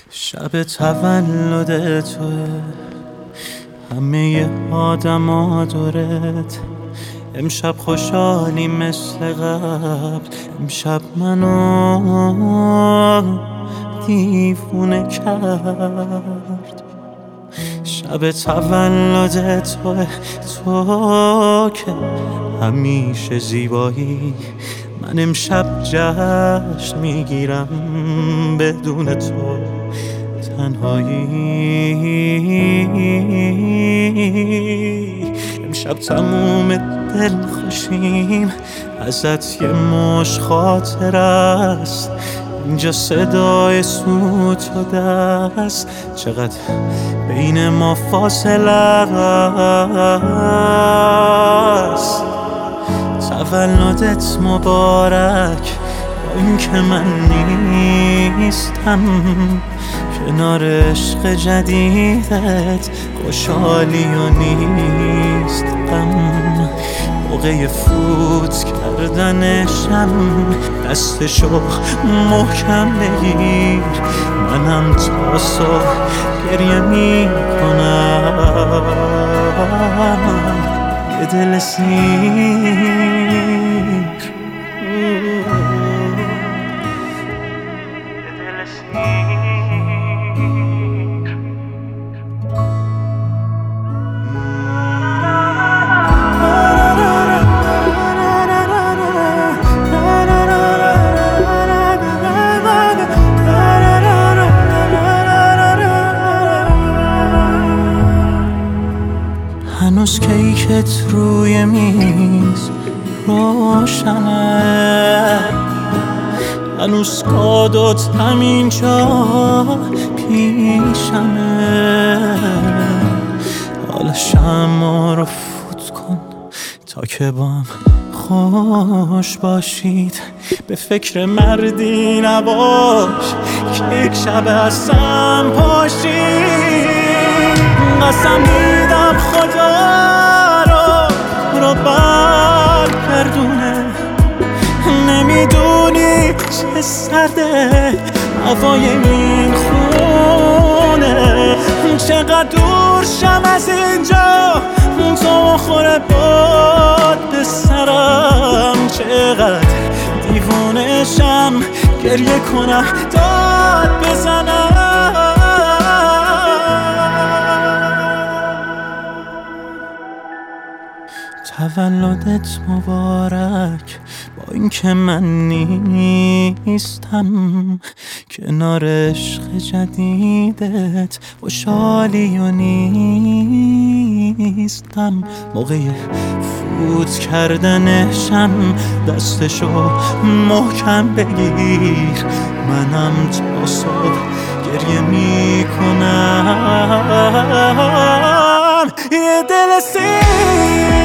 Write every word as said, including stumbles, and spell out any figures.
شب تولد توه، همه آدم ها دورت. امشب خوشحالی مثل قبل، امشب منو دیوونه کرد. شب تولد توه، تو که همیشه زیبایی. من امشب جشن میگیرم بدون تو تنهایی. امشب تموم دل خوشیم، ازت یه مش خاطر است. اینجا صدای سوت و دست، چقدر بین ما فاصله است. تولدت مبارک، با اینکه من نیستم کنار عشق جدیدت، خوشحالی و نیست غم. موقع فوت کردنشم دستشو محکم بگیر. منم تا صبح گریه میکنم، یه دل سیر. هنوز کیکت روی میز روشنه، هنوز کادوت همینجا پیشمه. حالا شمع رو فوت کن تا که با هم خوش باشید. به فکر مردی نباش که یک شب هستم پاشید. قسم میدم خدا رو رو برگردونه. نمیدونی چه سرده هوای این خونه، چقدر دور شم از اینجا تو خوره باد به سرم. چقدر دیوونه شم گریه کنم داد بزنم. تولدت مبارک، با اینکه من نیستم کنار عشق جدیدت، خوشحالی و نیستم. موقع فوت کردنشم دستشو محکم بگیر. منم تا صبح گریه میکنم، یه دل سیر.